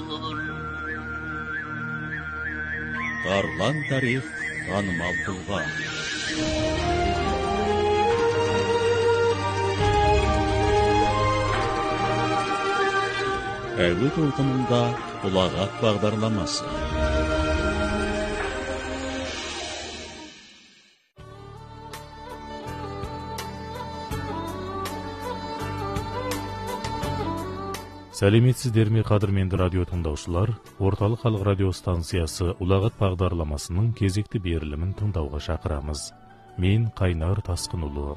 Тарлан тарих танымал тұлға. Әуе толқынында ұлағат бағдарламасы. Сәлеметсіздер ме, қадірменді радио тыңдаушылар? Орталық халық радио станциясы ұлағат бағдарламасының кезекті берілімін тыңдауға шақырамыз. Мен Қайнар Тасқынұлы.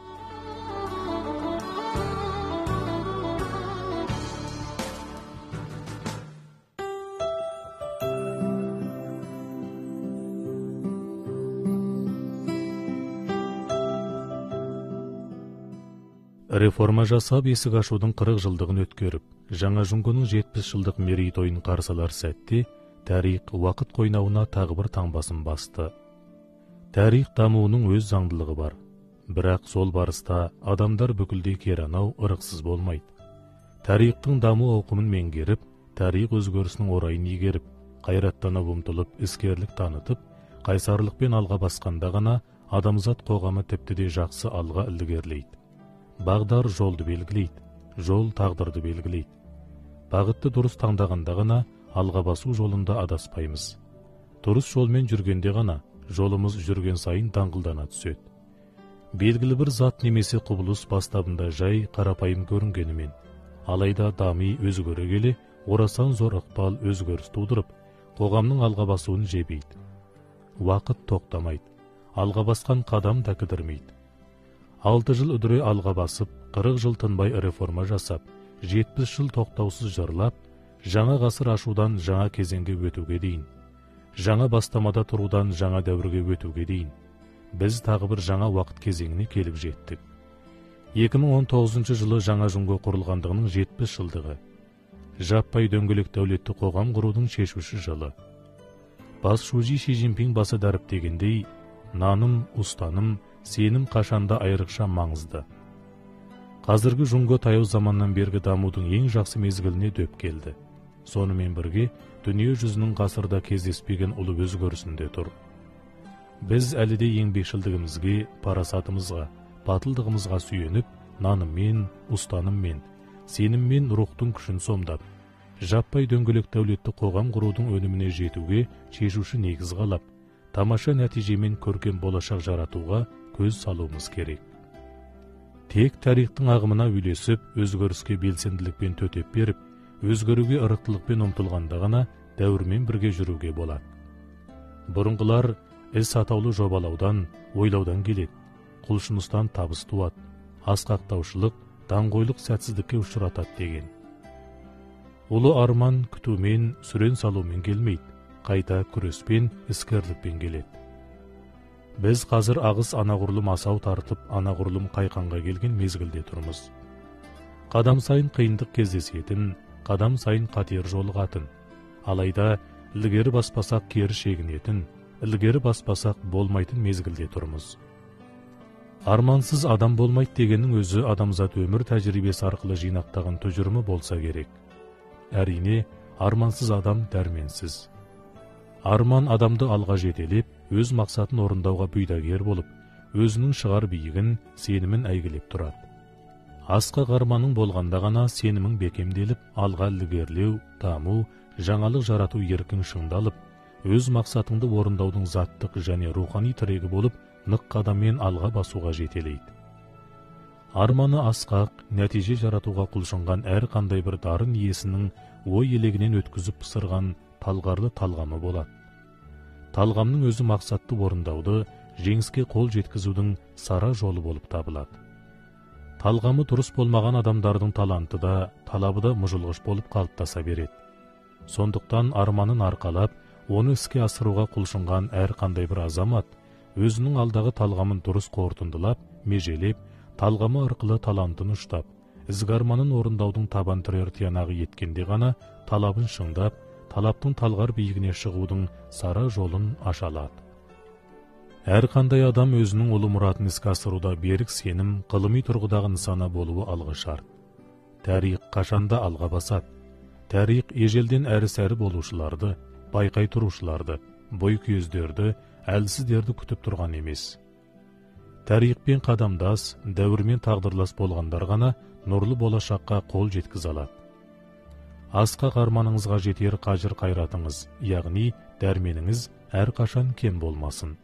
Реформа жасап, есік ашудың 40 жылдығын өткеріп, жаңа жұңгының 70 жылдық мерейтойын қарсалар сәтте, тарих уақыт қойнауына тағы бір таңбасын басты. Тарих дамуының өз заңдылығы бар, бірақ сол барыста адамдар бүкілдей керанау ырықсыз болмайды. Тарихтың даму ауқымын меңгеріп, тарих өзгерісінің орайын егеріп, қайраттанып ұмтылып, іскерлік танытып, қайсарлықпен алға басқанда ғана адамзат қоғамы тіпті де жақсы алға ілгерілейді. Бағдар жолды белгілейді, жол тағдырды белгілейді. Бағытты дұрыс таңдағанда ғана алға басу жолында адаспаймыз. Дұрыс жолмен жүргенде ғана жолымыз жүрген сайын даңғылдана түседі. Белгілі бір зат немесе құбылыс бастабында жай қарапайым көрінгенімен, алайда дами өзгере келе, орасан зор ықпал өзгеріс тудырып, қоғамның алға басуын жебейді. Уақыт тоқтамайды, алға басқан қадам да кідірмейді. 6 жыл үдіре алға басып, 40 жыл тынбай реформа жасап, 70 жыл тоқтаусыз жырлап, жаңа ғасыр ашудан жаңа кезеңге өтуге дейін, жаңа бастамада тұрудан жаңа дәуірге өтуге дейін, біз тағы бір жаңа уақыт кезеңіне келіп жеттік. 2019 жылы жаңа жұңго құрылғандығының 70 жылдығы, жаппай дөңгелек дәулетті қоғам құрудың шешуші жылы. Бас Шужи Ши Цзиньпин басы дәріптегендей, наным, ұстаным, сенім қашанда айрықша маңызды. Қазіргі жұңго таяу заманнан бергі дамудың ең жақсы мезгіліне дөп келді. Сонымен бірге, дүние жүзінің ғасырда кездеспеген ұлы өзгерісінде тұр. Біз әлі де еңбекшілдігімізге, парасатымызға, батылдығымызға сүйеніп, наныммен, ұстаныммен, сеніммен рухтың күшін сомдап, жаппай дөңгелек дәулетті қоғам құрудың өніміне жетуге шешуші негіз қалап, тамаша нәтижемен көркем болашақ жаратуға көз салуымыз керек. Тек тарихтың ағымына үйлесіп, өзгеріске белсенділікпен төтеп беріп, өзгеруге ырықтылықпен ұмтылғанда ғана дәуірмен бірге жүруге болады. Бұрынғылар іс атаулы жобалаудан, ойлаудан келеді, құлшыныстан табыс туады, асқақтаушылық, даңғойлық сәтсіздікке ұшыратады деген. Ұлы арман күтумен, сүрен салумен келмейді, қайта күреспен, іскерлікпен келеді. Біз қазір ағыс анағұрлым асау тартып, анағұрлым қайқанға келген мезгілде тұрмыз. Қадам сайын қиындық кездесетін, қадам сайын қатер жолығатын. Алайда, ілгері баспасақ кері шегінетін, ілгері баспасақ болмайтын мезгілде тұрмыз. Армансыз адам болмайды дегеннің өзі адамзат өмір тәжірибесі арқылы жинақтаған тұжырымы болса керек. Әрине, армансыз адам дәрменсіз. Арман адамды алға жетелеп, өз мақсатын орындауға бұйдагер болып, өзінің шығар биігін, сенімін әйгілеп тұрады. Асқақ арманың болғанда ғана сенімің бекемделіп, алға ілгерілеу, даму, жаңалық жарату еркін шыңдалып, өз мақсатыңды орындаудың заттық және рухани тірегі болып, нық қадаммен алға басуға жетелейді. Арманы асқақ, нәтиже жаратуға құлшынған әр қандай бір дарын иесінің ой елегінен өткізіп пысырған талғарлы талғамы болады. Талғамның өзі мақсатты орындауды, жеңіске қол жеткізудің сара жолы болып табылады. Талғамы дұрыс болмаған адамдардың таланты да, талабы да мұжылғыш болып қалыптаса береді. Сондықтан арманын арқалап, оны іске асыруға құлшынған әр қандай бір азамат, өзінің алдағы талғамын дұрыс қорытындылап, межелеп, талғамы арқылы талантын ұштап, ізгі арманын орындаудың табан тірер тиянағы еткенде ғана талабын шыңдап, талаптың талғар биігіне шығудың сара жолын аша алады. Әр қандай адам өзінің ұлы мұратын іске асыруда берік сенім, ғылыми тұрғыдағы нысана болуы алғы шарт. Тарих қашанда алға басады. Тарих ежелден әрі-сәрі болушыларды, байқай тұрушыларды, бой көздерді, әлсіздерді күтіп тұрған емес. Тарихпен қадамдас, дәуірмен тағдырлас болғандар ғана нұрлы болашаққа қол жеткізе алады. Асқақ арманыңызға жетер қажыр қайратыңыз, яғни дәрменіңіз әрқашан кем болмасын.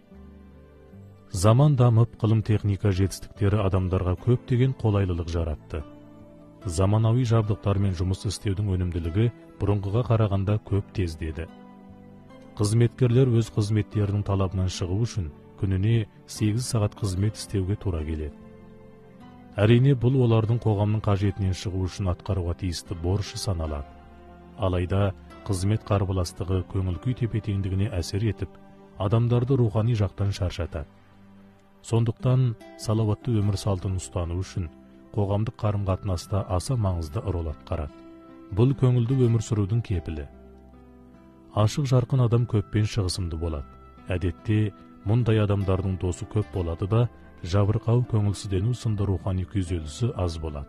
Заман дамып, ғылым техника жетістіктері адамдарға көптеген қолайлылық жаратты. Заманауи жабдықтармен жұмыс істеудің өнімділігі бұрынғыға қарағанда көп тездеді. Қызметкерлер өз қызметтерінің талабынан шығу үшін күніне 8 сағат қызмет істеуге тура келеді. Әрине, бұл олардың қоғамның қажетінен шығу үшін атқаруға тиісті борышы саналады. Алайда қызмет қарбаластығы көңіл-күй тепе-теңдігіне әсер етіп, адамдарды рухани жақтан шаршатады. Сондықтан салауатты өмір салтын ұстану үшін қоғамдық қарым-қатынаста аса маңызды рөл атқарады. Бұл көңілді өмір сүрудің кепілі. Ашық жарқын адам көппен шығысымды болады. Әдетте мұндай адамдардың досы көп болады да, жабырқау көңілсіздену сынды рухани күйзелісі аз болады.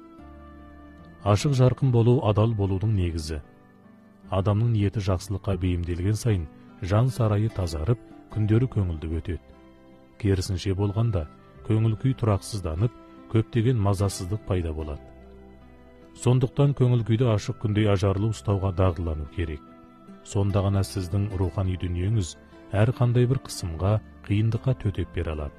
Ашық жарқын болу адал болудың негізі. Адамның ниеті жақсылыққа бейімделген сайын жан сарайы тазарып, күндері көңілді өтеді. Керісінше болғанда, көңіл-күй тұрақсызданып, көптеген мазасыздық пайда болады. Сондықтан көңіл-күйді ашық күндей ажарлы ұстауға дағдылану керек. Сонда ғана сіздің рухани дүниеңіз әрқандай бір қысымға, қиындыққа төтеп бере алады.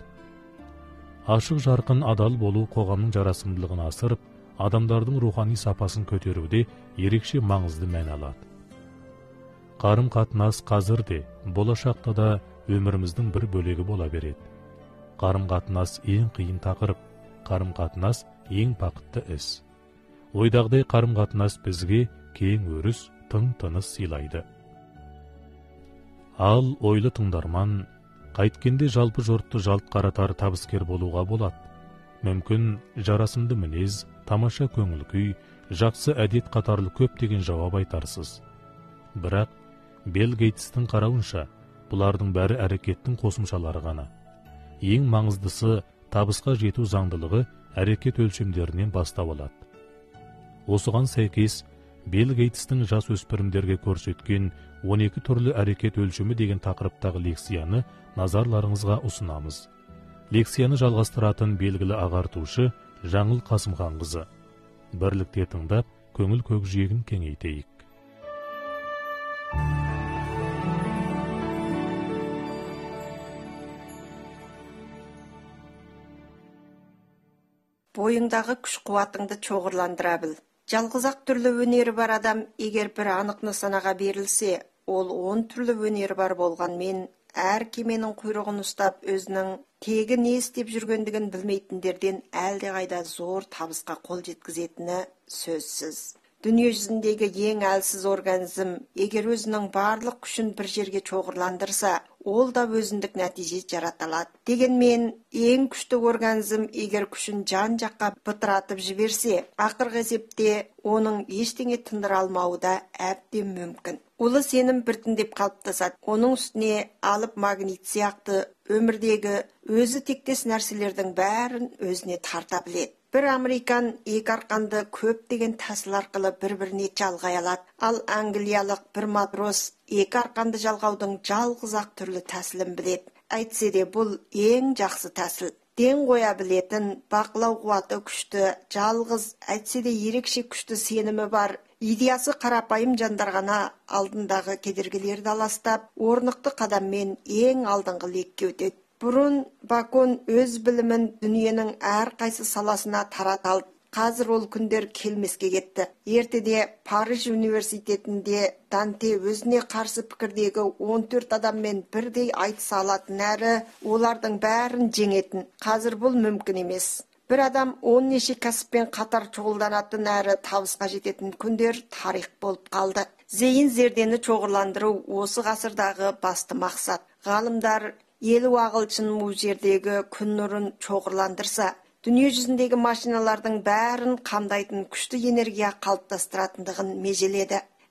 Ашық жарқын адал болу қоғамның жарасымдылығын асырып, адамдардың рухани сапасын көтеруде ерекше маңызды мән алады. Қарым-қатынас қазір де, болашақта да өміріміздің бір бөлегі бола береді. Қарым-қатынас ең қиын тақырып, қарым-қатынас ең бақытты іс. Ойдағыдай қарым-қатынас бізге кең өріс, тың тыныс сыйлайды. Ал ойлы тыңдарман, қайткенде жалпы жұртты жалт қаратар табыскер болуға болады. Мүмкін жарасымды мінез, тамаша көңіл-күй, жақсы әдет қатарлы көптеген жауап айтарсыз. Бірақ Билл Гейтстің қарауынша, бұлардың бәрі әрекеттің қосымшалары ғана. Ең маңыздысы табысқа жету заңдылығы әрекет өлшемдерінен бастау алады. Осыған сәйкес, Билл Гейтстің жас өспірімдерге көрсеткен 12 түрлі әрекет өлшемі деген тақырыптағы лекцияны назарларыңызға ұсынамыз. Лекцияны жалғастыратын белгілі ағартушы Жаңыл Қасымханқызы. Бірлікте тыңдап, көңіл көкжиегін кеңейтейік. Бойыңдағы күш-қуатыңды чоғырландыра біл. Жалғыз-ақ түрлі өнері бар адам егер бір анық нысанаға берілсе, ол 10 түрлі өнері бар болғанмен, әр кеменің құйрығын ұстап, өзінің тегі не істеп жүргендігін білмейтіндерден әлдеқайда зор табысқа қол жеткізетіні сөзсіз. Дүние жүзіндегі ең әлсіз организм егер өзінің барлық күшін бір жерге чоғырландырса, ол да өзіндік нәтиже жарата алады. Дегенмен, ең күшті организм егер күшін жан-жаққа бытыратып жіберсе, ақырғы есепте оның ештеңе тындыра алмауы да әбден мүмкін. Улы сенім біртіндеп қалыптасады. Оның үстіне алып магнит сияқты өмірдегі өзі тектес нәрселердің бәрін өзіне тарта біледі. Бір американ екі арқанды көптеген тәсіл арқылы бір-біріне жалғай алады. Ал англиялық бір матрос екі арқанды жалғаудың жалғыз-ақ түрлі тәсілін біледі. Әйтсе де бұл ең жақсы тәсіл. Ден қоя білетін, бақылау қуаты күшті, жалғыз, әйтсе де ерекше күшті сенімі бар, идеясы қарапайым жандар ғана алдындағы кедергілерді аластап, орнықты қадаммен ең алдыңғы лекке өтеді. Бұрын Бакон өз білімін дүниенің әр қайсы саласына тарата алды. Қазір ол күндер келмеске кетті. Ертеде Париж университетінде Данте өзіне қарсы пікірдегі 14 адаммен бірдей айтыса алатын әрі олардың бәрін жеңетін. Қазір бұл мүмкін емес. Бір адам 10 неше кәсіппен қатар шұғылданатын әрі табысқа жететін күндер тарих болып қалды. Зейін зердені чоғырландыру осы ғасырдағы басты мақсат. Ғалымдар елу ағылшын бұл жердегі күн нұрын чоғырландырса, дүние жүзіндегі машиналардың бәрін қамдайтын күшті энергия қалыптастыратындығын межеледі.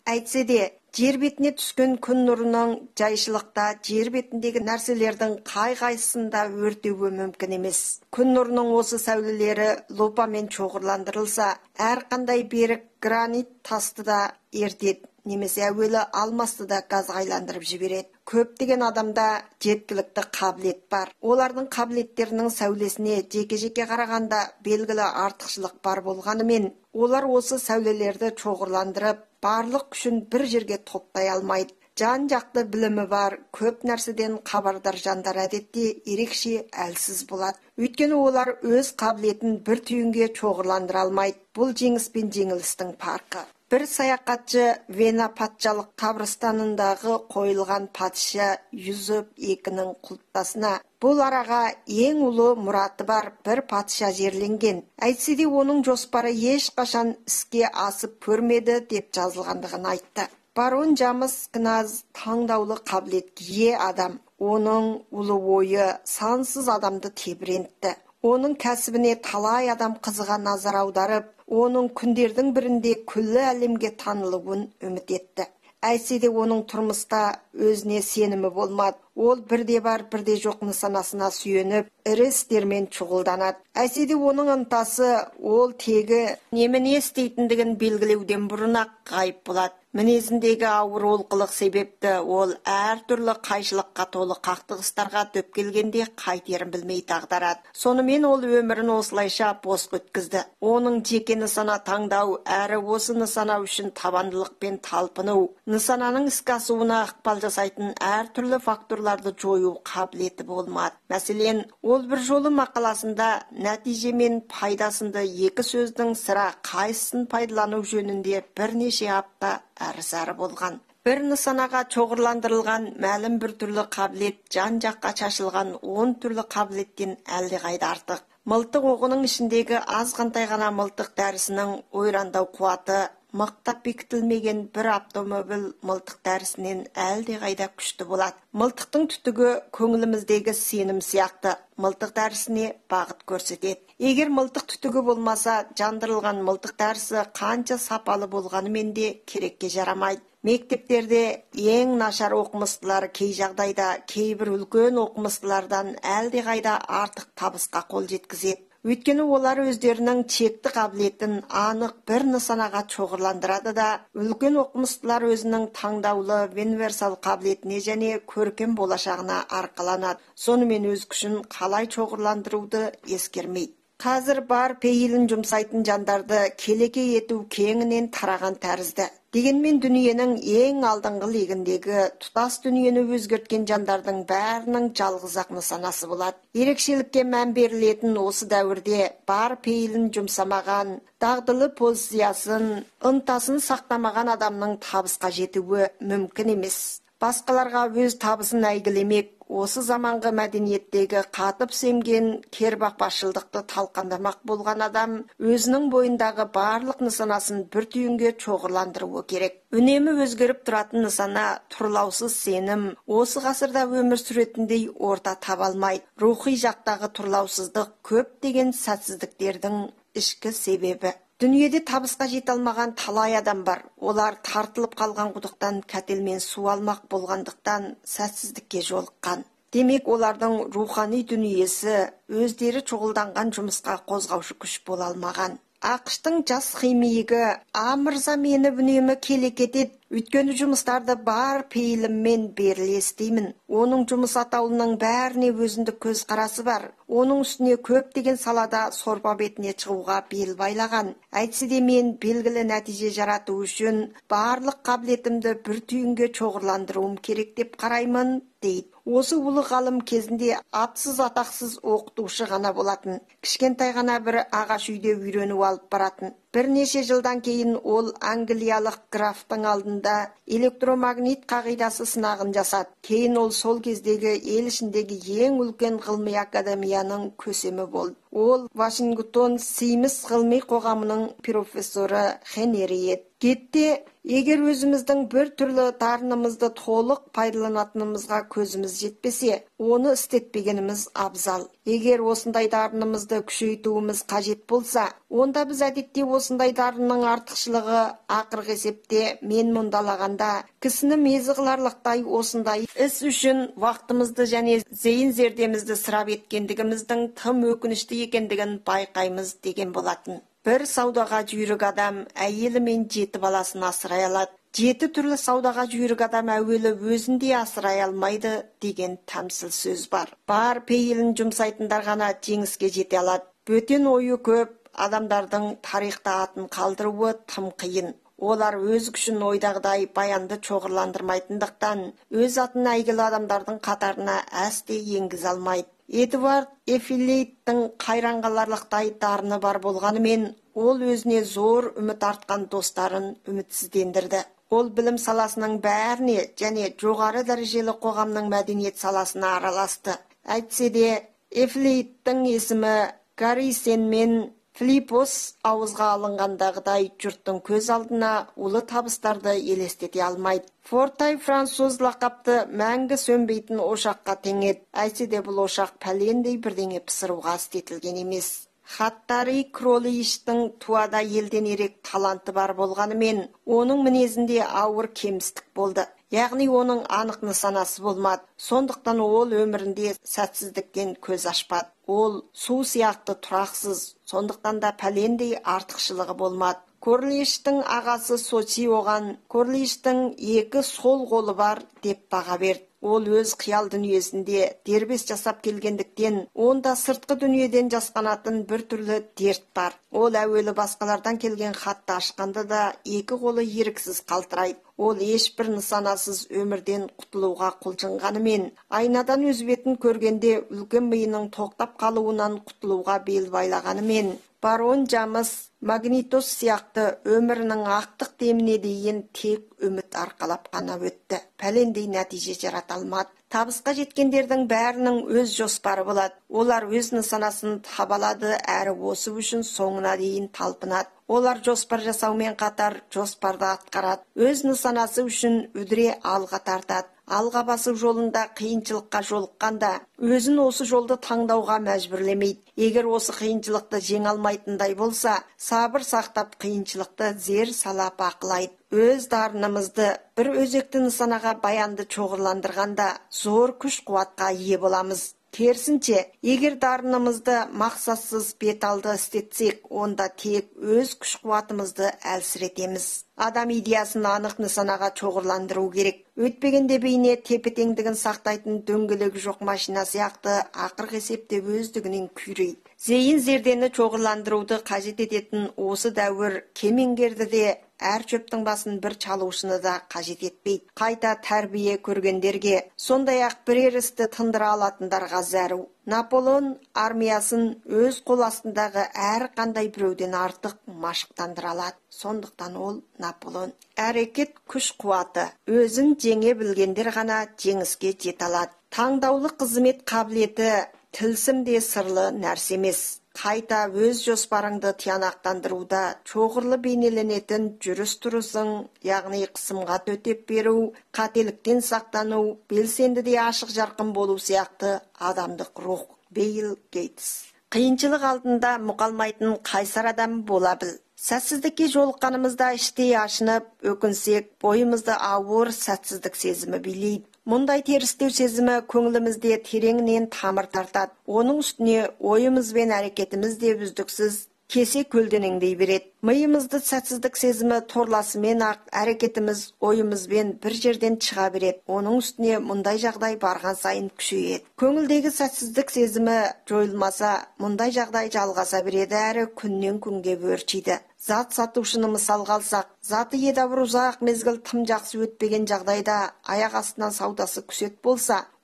Әйтсе де, жер бетіне түскен күн нұрының жайшылықта жер бетіндегі нәрселердің қай-қайсысында өртеуі мүмкін емес. Күн нұрының осы сәулелері лупамен шоғырландырылса, әрқандай берік гранит тасты да ертеді, немесе әуелі алмасты да газға айландырып жібереді. Көптеген адамда жеткілікті қабілет бар. Олардың қабілеттерінің сәулесіне жеке-жеке қарағанда белгілі артықшылық бар болғанымен, олар осы сәулелерді шоғырландырып, барлық күшін бір жерге топтай алмайды. Жан-жақты білімі бар, көп нәрседен хабардар жандар әдетте ерекше әлсіз болады. Өйткені олар өз қабілетін бір түйінге шоғырландыра алмайды. Бұл жеңіс пен жеңілістің парқы. Бір саяхатшы Вена патшалық қабырстанындағы қойылған патша Юзуп II-нің құлпытасына бұл араға ең ұлы мұраты бар бір патша жерленген. Әйтсе де оның жоспары ешқашан іске асып көрмеді деп жазылғандығын айтты. Барон Джамс Кназ таңдаулы қабілетке ие адам. Оның ұлы ойы сансыз адамды тебірентті. Оның кәсібіне талай адам қызыға назар аударып, оның күндердің бірінде күллі әлемге танылуын үміт етті. Әйтсе де оның тұрмыста өзіне сенімі болмады. Ол бірде бар, бірде жоқ нысанасына сүйеніп, ірі істермен шұғылданады. Әйтсе де оның ынтасы ол тегі немене істейтіндігін белгілеуден бұрын-ақ ғайып болады. Мінезіндегі ауыр олқылық себепті ол әртүрлі қайшылыққа толы қақтығыстарға дөп келгенде қайтерін білмей дағдарады. Сонымен ол өмірін осылайша бос өткізді. Оның жеке нысана таңдау әрі осы нысана үшін табандылықпен талпыну, нысананың іске асуына ықпал жасайтын әртүрлі факторларды жою қабілеті болмады. Мәселен, ол бір жолы мақаласында нәтиже мен пайдасында екі сөздің сірә қайсысын пайдалану жөнінде бірнеше апта әрі-сәрі болған. Бір нысанаға шоғырландырылған мәлім бір түрлі қабілет жан-жаққа шашылған 10 түрлі қабілеттен әлдеқайда артық. Мылтық оғының ішіндегі азғантай ғана мылтық дәрісінің ойрандау қуаты мықтап бекітілмеген бір автомобиль мылтық дәрісінен әлдеқайда күшті болады. Мылтықтың түтігі көңіліміздегі сенім сияқты мылтық дәрісіне бағыт көрсетеді. Егер мылтық түтігі болмаса, жандырылған мылтық дәрісі қанша сапалы болғанымен де керекке жарамайды. Мектептерде ең нашар оқымыстылар кей жағдайда кейбір үлкен оқымыстылардан әлдеқайда артық табысқа қол жеткізеді. Өйткені олар өздерінің чекті қабілетін анық бір нысанаға шоғырландырады да, үлкен оқымыстылар өзінің таңдаулы универсал қабілетіне және көркем болашағына арқаланады. Сонымен өз күшін қалай шоғырландыруды ескермейді. Қазір бар пейілін жұмсайтын жандарды келеке ету кеңінен тараған тәрізді. Дегенмен дүниенің ең алдыңғы легіндегі тұтас дүниені өзгерткен жандардың бәрінің жалғыз-ақ нысанасы болады. Ерекшелікке мән берілетін осы дәуірде бар пейілін жұмсамаған, дағдылы позициясын, ынтасын сақтамаған адамның табысқа жетуі мүмкін емес. Басқаларға өз табысын әйгілемек, осы заманғы мәдениеттегі қатып семген кербақбасшылдықты талқандамақ болған адам өзінің бойындағы барлық нысанасын бір түйінге шоғырландыруы керек. Үнемі өзгеріп тұратын нысана, тұрлаусыз сенім, осы ғасырда өмір сүретіндей орта таба алмайды. Рухи жақтағы тұрлаусыздық көптеген сәтсіздіктердің ішкі себебі. Дүниеде табысқа жете алмаған талай адам бар. Олар тартылып қалған құдықтан кәтелмен су алмақ болғандықтан сәтсіздікке жолыққан. Демек, олардың рухани дүниесі өздері шұғылданған жұмысқа қозғаушы күш бола алмаған. ақштың жас химигі А мырза мені үнемі келекетеді. Өйткені жұмыстарды бар пейіліммен беріле істеймін. Оның жұмыс атаулының бәріне өзіндік көз қарасы бар. Оның үстіне көптеген салада сорпа бетіне шығуға бел байлаған. Әйтсе де мен белгілі нәтиже жарату үшін барлық қабілетімді бір түйінге шоғырландыруым керек деп қараймын, дейді. Осы ұлы ғалым кезінде атсыз атақсыз оқытушы ғана болатын. Кішкентай ғана бір ағаш үйде үйреніп алып баратын. Бірнеше жылдан кейін ол англиялық графтың алдында электромагнит қағидасы сынағын жасады. Кейін ол сол кездегі ел ішіндегі ең үлкен ғылыми академияның көсемі болды. Ол Вашингтон Сеймс ғылыми қоғамының профессоры Хенери еді. Кетте, егер өзіміздің бір түрлі дарынымызды толық пайдаланатынымызға көзіміз жетпесе, оны істетпегеніміз абзал. Егер осындай дарынымызды күшейтуіміз қажет болса, онда біз әдетте осындай дарынның артықшылығы ақырғы есепте мен мұндалағанда кісіні мезі қыларлықтай осындай іс үшін вақтымызды және зейін зердемізді сұрап еткендігіміздің тым өкінішті екендігін байқаймыз деген болатын. Бір саудаға жүйрік адам әйелі мен 7 баласын асырай алады. 7 түрлі саудаға жүйрік адам әуелі өзінде асырай алмайды деген тәмсіл сөз бар. Бар пейілін жұмсайтындар ғана жеңіске жете алады. Бөтен ойы көп адамдардың тарихта атын қалдыруы тым қиын. Олар өз күшін ойдағыдай баянды чоғырландырмайтындықтан, өз атын әйгілі адамдардың қатарына әсте енгізе алмайды. Эдвард Эффилейттің қайран қаларлықтай дарыны бар болғанымен, ол өзіне зор үміт артқан достарын үмітсіздендірді. Ол білім саласының бәріне және жоғары дәрежелі қоғамның мәдениет саласына араласты. Әйтсе де, Эффилейттің есімі Гаррисен мен Филиппос ауызға алынғандағыдай жұрттың көз алдына улы табыстарды елестете алмайды. Фортай француз лақапты мәңгі сөнбейтін ошаққа теңеді. Әйтсе де бұл ошақ пәлендей бірдеңе пісіруға істетілген емес. Хаттари Кролиштің туада елден ерек таланты бар болғанымен, оның мінезінде ауыр кемістік болды. Яғни оның анық нысанасы болмады. Сондықтан ол өмірінде сәтсіздіктен көз ашпады. Ол су сияқты тұрақсыз, сондықтан да пәлендей артықшылығы болмады. Корлиштің ағасы Сочи оған Корлиштің 2 сол қолы бар деп баға берді. Ол өз қиял дүниесінде дербес жасап келгендіктен, онда сыртқы дүниеден жасқанатын бір түрлі дерт бар. Ол әуелі басқалардан келген хатты ашқанда да 2 қолы еріксіз қалтырайды. Ол ешбір нысанасыз өмірден құтылуға құлшынғанымен, айнадан өз бетін көргенде үлкен миының тоқтап қалуынан құтылуға бел байлағанымен, барон Джамс Магнитос сияқты өмірінің ақтық деміне дейін тек үміт арқалап қана өтті. Пәлендей нәтиже жарата алмады. Табысқа жеткендердің бәрінің өз жоспары болады. Олар өз нысанасын табалады әрі осы үшін соңына дейін талпынады. Олар жоспар жасаумен қатар жоспарды атқарады. Өз нысанасы үшін үдіре алға тартады. Алға басу жолында қиыншылыққа жолыққанда, өзін осы жолды таңдауға мәжбүрлемейді. Егер осы қиыншылықты жеңе алмайтындай болса, сабыр сақтап қиыншылықты зер сала бақылайды. Өз дарынымызды бір өзекті нысанаға баянды чоғырландырғанда, зор күш қуатқа ие боламыз. Керісінше, егер дарынымызды мақсатсыз беталды істетсек, онда тек өз күш қуатымызды әлсіретеміз. Адам идеясын анық нысанаға чоғырландыру керек. Өтпегенде бейне тепе-теңдігін сақтайтын дөңгелегі жоқ машина сияқты ақырғы есепте өздігінен күйрейді. Зейін зердені чоғырландыруды қажет ететін осы дәуір кемеңгерді де әр шөптің басын бір чалушыны да қажет етпейді. Қайта тәрбие көргендерге, сондай-ақ бірер істі тындыра алатындарға зәру. Наполеон армиясын өз қол астындағы әр қандай біреуден артық машықтандыра алады. Сондықтан ол Наполеон. Әрекет күш қуаты. Өзін жеңе білгендер ғана жеңіске жете алады. Таңдаулы қызмет қабілеті тілсімде сырлы нәрсе емес. Қайта өз жоспарыңды тиянақтандыруда чоғырлы бейнеленетін жүріс-тұрысың, яғни қысымға төтеп беру, қателіктен сақтану, белсенді де ашық жарқын болу сияқты адамдық рух. Билл Гейтс. Қиыншылық алдында мұқалмайтын қайсар адам бола біл. Сәтсіздікке жолыққанымызда іштей ашынып, өкінсек, бойымызды ауыр сәтсіздік сезімі билейді. Мұндай терістеу сезімі көңілімізде тереңінен тамыр тартады. Оның үстіне ойымыз бен әрекетіміз де үздіксіз кесе көлденеңдей береді. Миымызды сәтсіздік сезімі торласымен ақ әрекетіміз ойымызбен бір жерден шыға береді. Оның үстіне мұндай жағдай барған сайын күшейеді. Көңілдегі сәтсіздік сезімі жойылмаса, мұндай жағдай жалғаса береді әрі күннен күнге өршиді. Зат сатушыны мысалға алсақ, заты едәуір ұзақ мезгіл тым жақсы өтпеген жағдайда аяқ астынан саудасы күсет болса,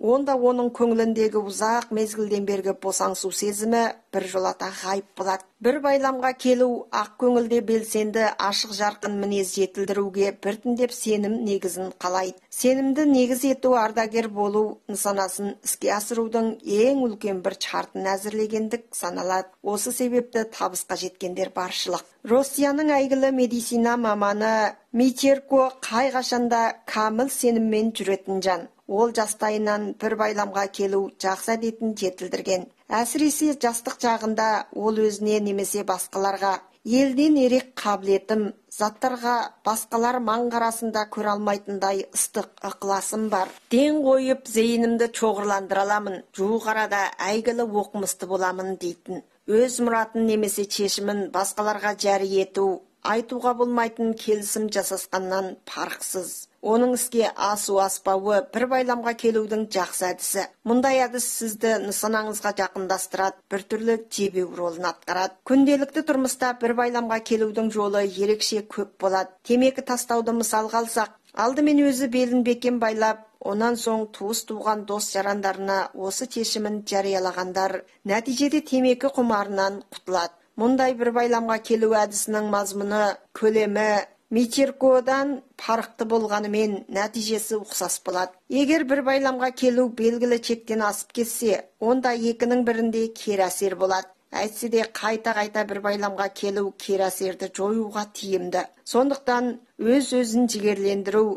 онда оның көңіліндегі ұзақ мезгілден бергі босаңсу сезімі біржолата ғайып болады. Бір байламға келу ақ көңілде белсенді ашық жарқын мінез жетілдіруге біртіндеп сенім негізін қалайды. Сенімді негіз ету ардагер болу нысанасын іске асырудың ең үлкен бір шартын әзірлегендік саналады. Осы себепті табысқа жеткендер баршылық. Россияның әйгілі медицина маманы Мичерко қай-қашанда камыл сеніммен жүретін жан. Ол жастайынан бір байламға келу жақсы әдетін жетілдірген. Әсіресе жастық жағында ол өзіне немесе басқаларға елден ерек қабілетім, заттарға басқалар маңғарасында көре алмайтындай ыстық ықыласым бар. Ден қойып зейінімді чоғырландыра аламын, жуық арада әйгілі оқымысты боламын дейтін. Өз мұратын немесе шешімін басқаларға жәрі ету, айтуға болмайтын келісім жасасқаннан парықсыз. Оның іске асу аспауы бір байламға келудің жақсы әдісі. Мұндай әдіс сізді нысанаңызға жақындастырады, біртүрлі жебеу ролын атқарады. Күнделікті тұрмыста бір байламға келудің жолы ерекше көп болады. Темекі тастауды мысалға алсақ, алдымен өзі белін бекем байлап, онан соң туыс туған дос жарандарына осы шешімін жариялағандар нәтижеде темекі құмарынан құтылады. Мұндай бір байламға келу әдісінің мазмұны, көлемі Мичеркодан парықты болғанымен нәтижесі ұқсас болады. Егер бір байламға келу белгілі чектен асып кетсе, онда екінің бірінде кері әсер болады. Әйтсе де қайта-қайта бір байламға келу кері әсерді жоюға тиімді. Сондықтан өз-өзін жігерлендіру,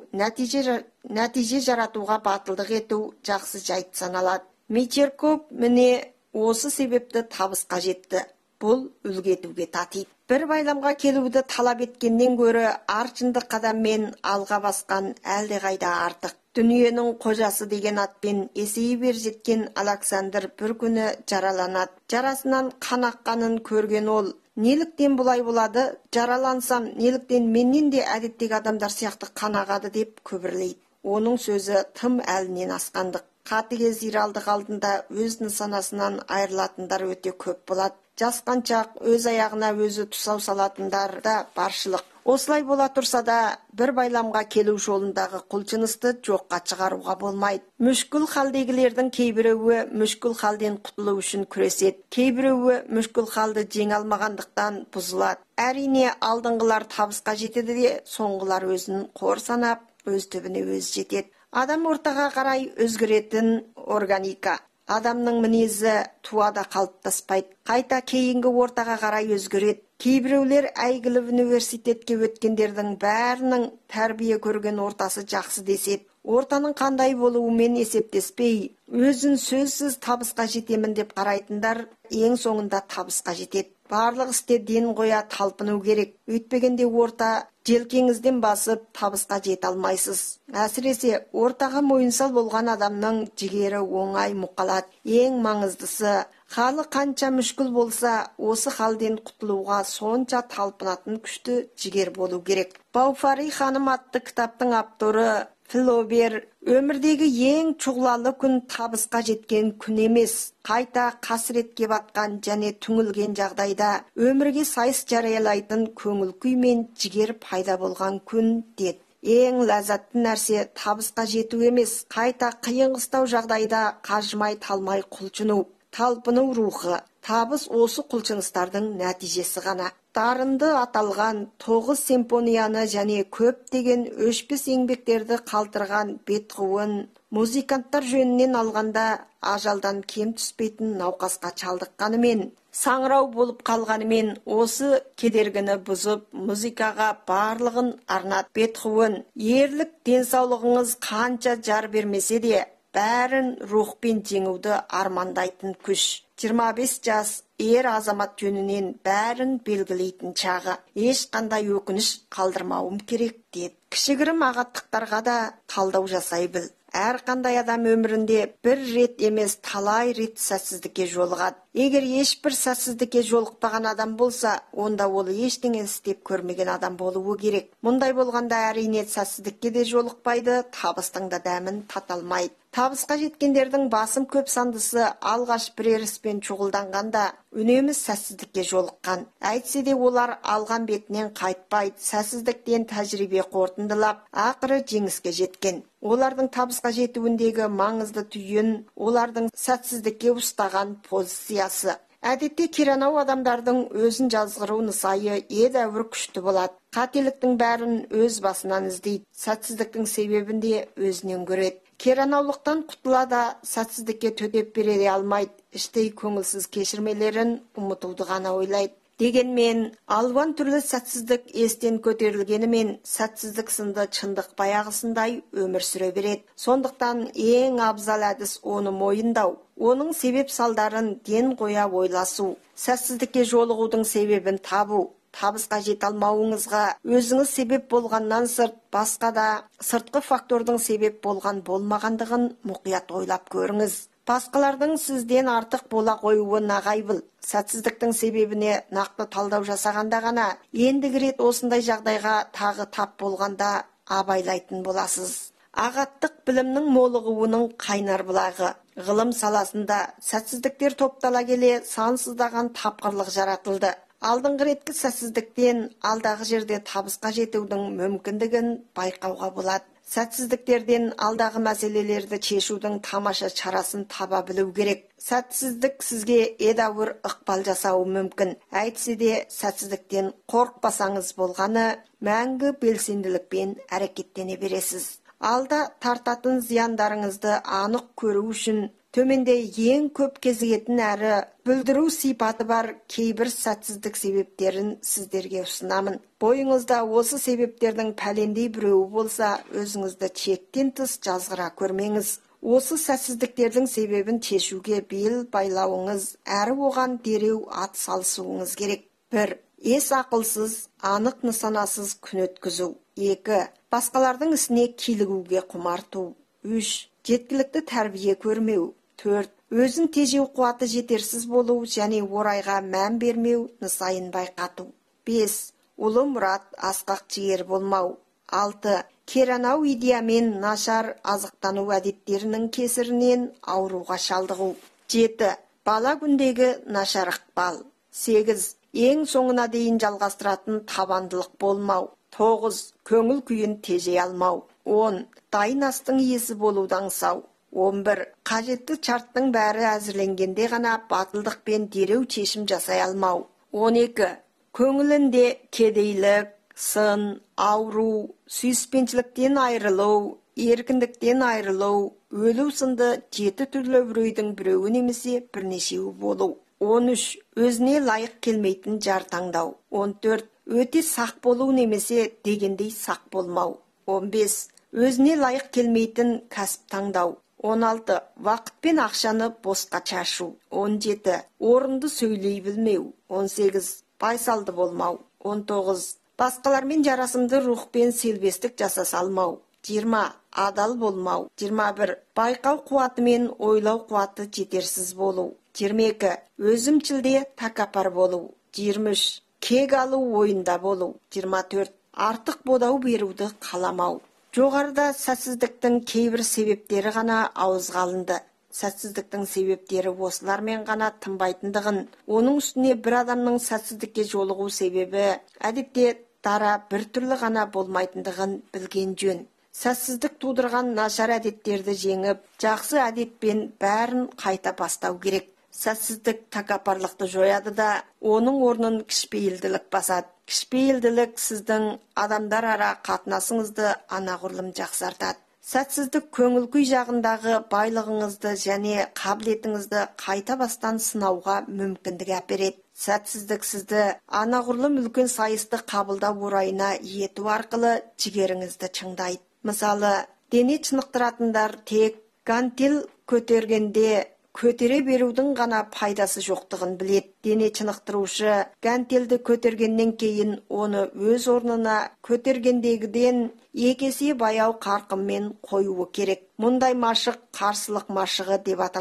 нәтиже жаратуға батылдық ету жақсы жайт саналады. Мичерко міне осы себепті табысқа жетті. Бұл үлгі етуге татиды. Бір байламға келуді талап еткеннен гөрі аршынды қадаммен алға басқан әлдеқайда артық. Дүниенің қожасы деген атпен есейіп жеткен Александр бір күні жараланады. Жарасынан қан аққанын көрген ол, неліктен бұлай болады? Жаралансам, неліктен менен де әдеттегі адамдар сияқты қан ағады деп күбірлейді. Оның сөзі тым әлінен асқандық. Қатыгез иралдық алдында өз нысанасынан айырылатындар өте көп болады. Жасқаншақ өз аяғына өзі тұсау салатындар да баршылық. Осылай бола тұрса да, бір байламға келу жолындағы құлшынысты жоққа шығаруға болмайды. Мүшкіл халдегілердің кейбіреуі мүшкіл халден құтылу үшін күреседі. Кейбіреуі мүшкіл халды жеңе алмағандықтан бұзылады. Әрине, алдыңғылар табысқа жетеді де, соңғылар өзін қор санап, өз түбіне өз жетеді. Адам ортаға қарай өзгеретін органика. Адамның мінезі туада қалыптаспайды. Қайта кейінгі ортаға қарай өзгереді. Кейбіреулер әйгілі университетке өткендердің бәрінің тәрбие көрген ортасы жақсы деседі. Ортаның қандай болуымен есептеспей, өзін сөзсіз табысқа жетемін деп қарайтындар ең соңында табысқа жетеді. Барлық істе ден қоя талпыну керек. Өйтпегенде орта желкеңізден басып табысқа жете алмайсыз. Әсіресе ортаға мойынсал болған адамның жігері оңай мұқалады. Ең маңыздысы, халы қанша мүшкіл болса, осы халден құтылуға сонша талпынатын күшті жігер болу керек. Бауфари ханым атты кітаптың авторы Флобер өмірдегі ең чұғлалы күн табысқа жеткен күн емес, қайта қасіретке батқан және түңілген жағдайда өмірге сайыс жариялайтын көңіл күй мен жігер пайда болған күн деді. Ең ләззатты нәрсе табысқа жету емес, қайта қиын-қыстау жағдайда қажымай талмай құлшыну, талпыну рухы. Табыс осы құлшыныстардың нәтижесі ғана. Дарынды аталған 9 симфонияны және көптеген өшпес еңбектерді қалтырған Бетховен музыканттар жөнінен алғанда ажалдан кем түспейтін науқасқа шалдыққанымен, саңырау болып қалғанымен осы кедергіні бұзып, музыкаға барлығын арнады. Бетховен, ерлік денсаулығыңыз қанша жар бермесе де, бәрін рухпен жеңуді армандайтын күш. 25 жас ер азамат жөнінен бәрін белгілейтін шағы. Ешқандай өкініш қалдырмауым керек деді. Кішігірім ағаттықтарға да талдау жасай біл. Әрқандай адам өмірінде бір рет емес талай рет сәтсіздікке жолығады. Егер ешбір сәтсіздікке жолықпаған адам болса, онда ол ештеңе істеп көрмеген адам болуы керек. Мұндай болғанда әрине сәтсіздікке де жолықпайды, табыстың да дәмін тата алмайды. Табысқа жеткендердің басым көп сандысы алғаш бір іспен шұғылданғанда үнемі сәтсіздікке жолыққан. Әйтсе де олар алған бетінен қайтпайды, сәтсіздіктен тәжірибе қорытындылап, ақыры жеңіске жеткен. Олардың табысқа жетуіндегі маңызды түйін олардың сәтсіздікке ұстаған позициясы. Әдетте керанау адамдардың өзін жазғыру нысайы едәуір күшті болады. Қателіктің бәрін өз басынан іздейді, сәтсіздіктің себебін де өзінен көреді. Керанаулықтан құтыла да сәтсіздікке төтеп бере алмайды, іштей көңілсіз кешірмелерін ұмытуды ғана ойлайды. Дегенмен, алуан түрлі сәтсіздік естен көтерілгенімен, сәтсіздік сынды шындық баяғысындай өмір сүре береді. Сондықтан ең абзал әдіс оны мойындау, оның себеп салдарын ден қоя ойласу, сәтсіздікке жолығудың себебін табу. Табысқа жете алмауыңызға өзіңіз себеп болғаннан сырт, басқа да сыртқы фактордың себеп болған болмағандығын мұқият ойлап көріңіз. Басқалардың сізден артық бола қоюы нағайбыл. Сәтсіздіктің себебіне нақты талдау жасағанда ғана, ендігі рет осындай жағдайға тағы тап болғанда абайлайтын боласыз. Ағаттық білімнің молығуының қайнар бұлағы. Ғылым саласында сәтсіздіктер топтала келе сансыздаған тапқырлық жаратылды. Алдыңғы реткі сәтсіздіктен алдағы жерде табысқа жетудің мүмкіндігін байқауға болады. Сәтсіздіктерден алдағы мәселелерді шешудің тамаша шарасын таба білу керек. Сәтсіздік сізге едәуір ықпал жасауы мүмкін. Әйтсе де сәтсіздіктен қорықпасаңыз болғаны, мәңгі белсенділікпен әрекеттене бересіз. Алда тартатын зияндарыңызды анық көру үшін төменде ең көп кезігетін әрі бүлдіру сипаты бар кейбір сәтсіздік себептерін сіздерге ұсынамын. Бойыңызда осы себептердің пәлендей біреуі болса, өзіңізді шектен тыс жазғыра көрмеңіз. Осы сәтсіздіктердің себебін шешуге бел байлауыңыз, әрі оған дереу ат салысуыңыз керек. 1. Ес ақылсыз, анық нысанасыз күн өткізу. 2. Басқалардың ісіне килігуге құмарту. 3. Жеткілікті тәрбие көрмеу. 4. Өзін тежеу қуаты жетерсіз болу және орайға мән бермеу нысайын байқату. 5. Ұлы мұрат, асқақ жігер болмау. 6. Керанау идеямен нашар азықтану әдеттерінің кесірінен ауруға шалдығу. 7. Бала күндегі нашар ықпал. 8. Ең соңына дейін жалғастыратын табандылық болмау. 9. Көңіл күйін тежей алмау. 10. Дайын астың иесі болудан сау. 11. Қажетті шарттың бәрі әзірленгенде ғана батылдықпен дереу шешім жасай алмау. 12. Көңілінде кедейлік, сын, ауру, сүйіспеншіліктен айырылу, еркіндіктен айырылу, өлу сынды 7 түрлі үрейдің біреуі немесе бірнешеуі болу. 13. Өзіне лайық келмейтін жар таңдау. 14. Өте сақ болу немесе дегендей сақ болмау. 15. Өзіне лайық келмейтін кәсіп таңдау. 16. Вақыт пен ақшаны босқа шашу. 17. Орынды сөйлей білмеу. 18. Байсалды болмау. 19. Басқалармен жарасымды рухпен селбестік жасаса алмау. 20. Адал болмау. 21. Байқау қуаты мен ойлау қуаты жетерсіз болу. 22. Өзімшілде тәкаппар болу. 23. Кек алу ойында болу. 24. Артық бодау беруді қаламау. Жоғарыда сәтсіздіктің кейбір себептері ғана ауызға алынды. Сәтсіздіктің себептері осылармен ғана тынбайтындығын, оның үстіне бір адамның сәтсіздікке жолығу себебі әдетте дара бір түрлі ғана болмайтындығын білген жөн. Сәтсіздік тудырған нашар әдеттерді жеңіп, жақсы әдетпен бәрін қайта бастау керек. Сәтсіздік тәкаппарлықты жояды да, оның орнын кішіпейілділік басады. Кішіпейілділік сіздің адамдар ара қатынасыңызды анағұрлым жақсартады. Сәтсіздік көңіл күй жағындағы байлығыңызды және қабілетіңізді қайта бастан сынауға мүмкіндік әпереді. Сәтсіздік сізді анағұрлым үлкен сайысты қабылдау орайына ету арқылы жігеріңізді шыңдайды. Мысалы, дене шынықтыратындар тек гантел көтергенде көтере берудің ғана пайдасы жоқтығын біледі. Дене шынықтырушы гантелді көтергеннен кейін оны өз орнына көтергендегіден екесе баяу қарқынмен қоюы керек. Мұндай машық қарсылық машығы деп аталады.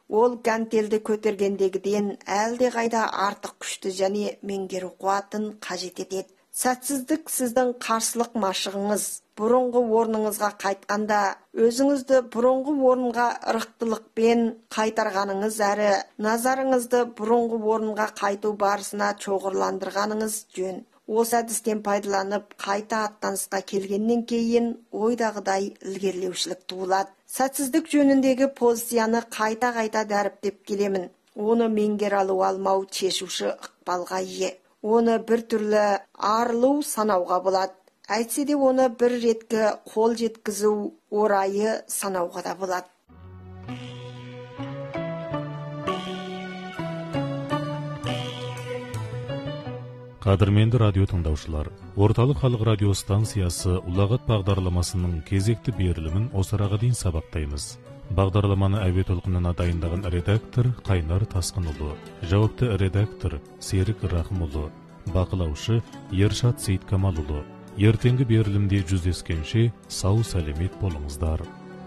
Ол гантелді көтергендегіден әлде қайда артық күшті және меңгеру қуатын қажет етеді. Сәтсіздік сіздің қарсылық машығыңыз. Бұрынғы орныңызға қайтқанда, өзіңізді бұрынғы орынға ырықтылықпен қайтарғаныңыз әрі назарыңызды бұрынғы орынға қайту барысына шоғырландырғаныңыз жөн. Осы әдістен пайдаланып, қайта аттанысқа келгеннен кейін ойдағыдай ілгерілеушілік туылады. Сәтсіздік жөніндегі позицияны қайта-қайта дәріптеп келемін. Оны меңгер алу алмау шешуші ықпалға ие. Оны бір түрлі арылу санауға болады. Әйтсе де оны бір реткі қол жеткізу орайы санауға да болады. Қадірменді радио тыңдаушылар, Орталық халық радио станциясы ұлағат бағдарламасының кезекті берілімін осыраға дейін сабақтаймыз. Бағдарламаны әуе толқынына дайындаған редактор Қайнар Тасқынұлы, жауапты редактор Серік Рахымұлы, бақылаушы Ершат Сейткамалұлы. Ертеңгі берілімде жүздескенше сау сәлемет болыңыздар.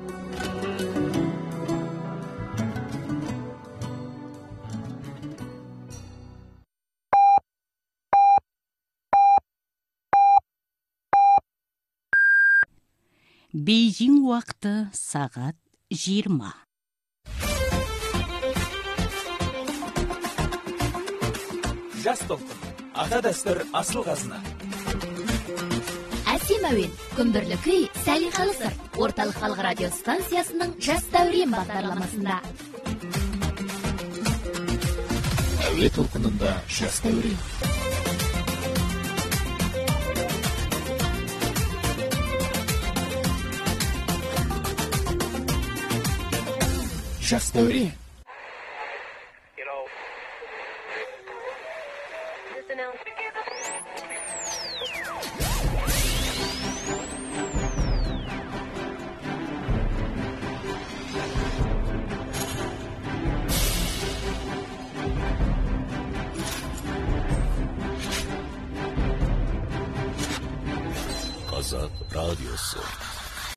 Бейжің уақыты сағат 20. Жас толқын, ата дәстүр асыл қазына. Әсем әуен, күмбірлі күй, сәлиқалы сыр. Орталық халық радио станциясының жас дәурен бағдарламасында. Әуе толқынында жас дәурен. Жас дәурен. Қазақ радиосы.